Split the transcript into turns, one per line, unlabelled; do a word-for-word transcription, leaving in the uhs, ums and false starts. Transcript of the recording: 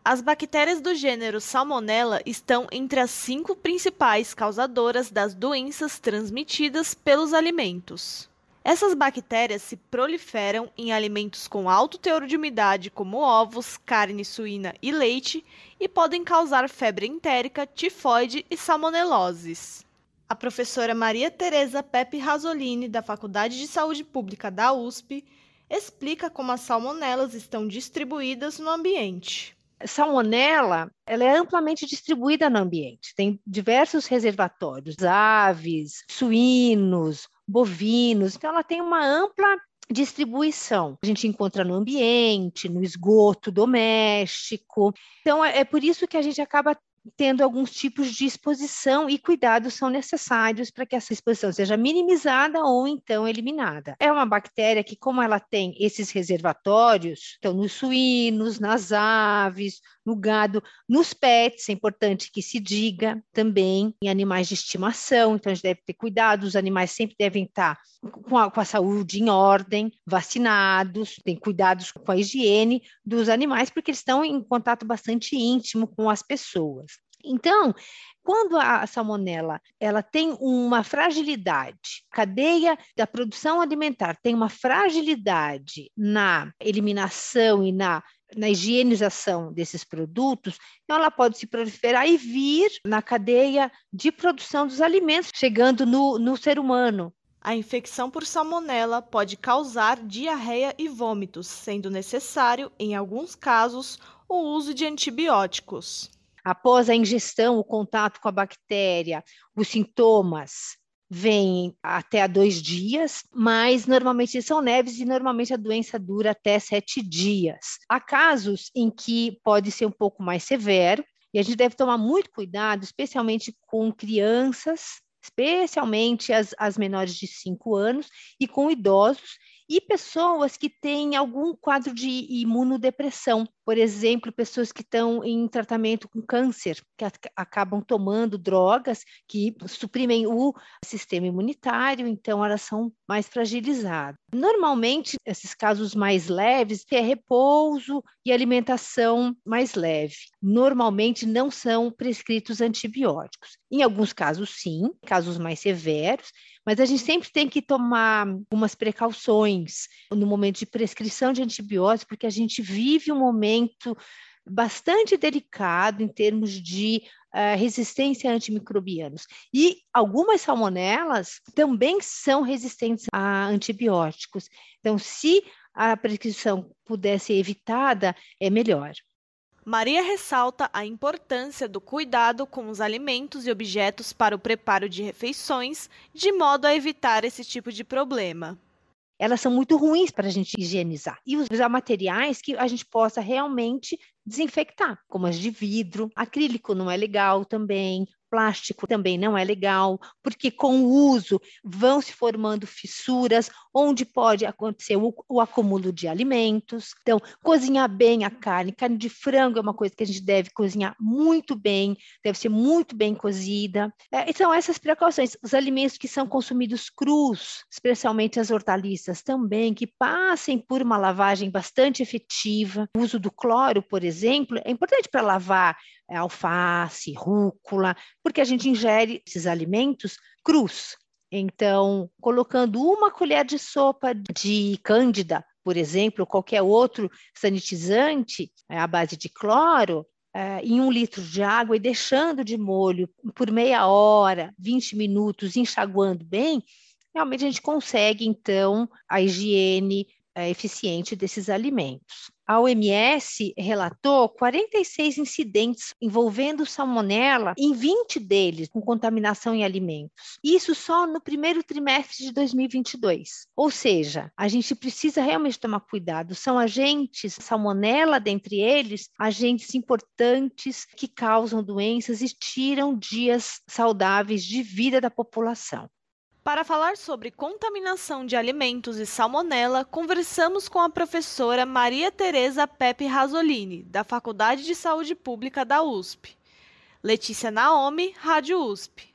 As bactérias do gênero Salmonella estão entre as cinco principais causadoras das doenças transmitidas pelos alimentos. Essas bactérias se proliferam em alimentos com alto teor de umidade, como ovos, carne suína e leite, e podem causar febre entérica, tifoide e salmoneloses. A professora Maria Tereza Pepe Rasolini, da Faculdade de Saúde Pública da U S P, explica como as salmonelas estão distribuídas no ambiente.
Salmonela, ela é amplamente distribuída no ambiente. Tem diversos reservatórios, aves, suínos, bovinos. Então, ela tem uma ampla distribuição. A gente encontra no ambiente, no esgoto doméstico. Então, é, é por isso que a gente acaba tendo alguns tipos de exposição e cuidados são necessários para que essa exposição seja minimizada ou então eliminada. É uma bactéria que, como ela tem esses reservatórios, então nos suínos, nas aves, no gado, nos pets, é importante que se diga também, em animais de estimação, então a gente deve ter cuidado, os animais sempre devem estar com a, com a saúde em ordem, vacinados, tem cuidados com a higiene dos animais, porque eles estão em contato bastante íntimo com as pessoas. Então, quando a salmonela ela tem uma fragilidade, a cadeia da produção alimentar tem uma fragilidade na eliminação e na, na higienização desses produtos, então ela pode se proliferar e vir na cadeia de produção dos alimentos, chegando no, no ser humano.
A infecção por salmonela pode causar diarreia e vômitos, sendo necessário, em alguns casos, o uso de antibióticos.
Após a ingestão, o contato com a bactéria, os sintomas vêm até a dois dias, mas normalmente são leves e normalmente a doença dura até sete dias. Há casos em que pode ser um pouco mais severo e a gente deve tomar muito cuidado, especialmente com crianças, especialmente as, as menores de cinco anos e com idosos e pessoas que têm algum quadro de imunodepressão. Por exemplo, pessoas que estão em tratamento com câncer, que acabam tomando drogas que suprimem o sistema imunitário, então elas são mais fragilizadas. Normalmente, esses casos mais leves é repouso e alimentação mais leve. Normalmente não são prescritos antibióticos. Em alguns casos, sim, casos mais severos, mas a gente sempre tem que tomar algumas precauções no momento de prescrição de antibióticos, porque a gente vive um momento bastante delicado em termos de uh, resistência a antimicrobianos. E algumas salmonelas também são resistentes a antibióticos. Então, se a prescrição puder ser evitada, é melhor.
Maria ressalta a importância do cuidado com os alimentos e objetos para o preparo de refeições, de modo a evitar esse tipo de problema.
Elas são muito ruins para a gente higienizar e usar materiais que a gente possa realmente desinfectar, como as de vidro, acrílico não é legal também, plástico também não é legal, porque com o uso vão se formando fissuras, onde pode acontecer o, o acúmulo de alimentos. Então, cozinhar bem a carne, carne de frango é uma coisa que a gente deve cozinhar muito bem, deve ser muito bem cozida. É, são essas precauções. Os alimentos que são consumidos crus, especialmente as hortaliças também, que passem por uma lavagem bastante efetiva. O uso do cloro, por exemplo, é importante para lavar é, alface, rúcula, porque a gente ingere esses alimentos crus. Então, colocando uma colher de sopa de cândida, por exemplo, ou qualquer outro sanitizante é, à base de cloro, é, em um litro de água e deixando de molho por meia hora, vinte minutos, enxaguando bem, realmente a gente consegue, então, a higiene é, eficiente desses alimentos. A O M S relatou quarenta e seis incidentes envolvendo salmonela, em vinte deles com contaminação em alimentos. Isso só no primeiro trimestre de dois mil e vinte e dois. Ou seja, a gente precisa realmente tomar cuidado. São agentes, salmonela dentre eles, agentes importantes que causam doenças e tiram dias saudáveis de vida da população.
Para falar sobre contaminação de alimentos e salmonela, conversamos com a professora Maria Tereza Pepe Rasolini, da Faculdade de Saúde Pública da U S P. Letícia Naomi, Rádio U S P.